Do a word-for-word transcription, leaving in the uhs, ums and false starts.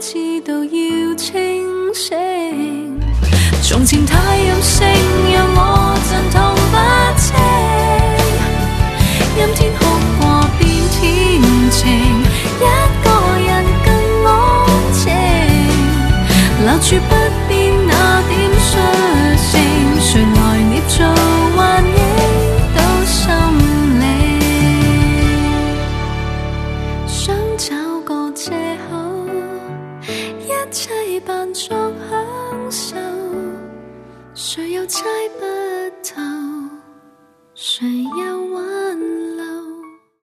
知道要清醒。從前太任性，讓我陣痛不清。陰天哭過變天晴，一個人更安靜，留住不變那點率性，誰來捏造幻影到心靈，想找個藉口，一切扮作享受，誰又猜不透，誰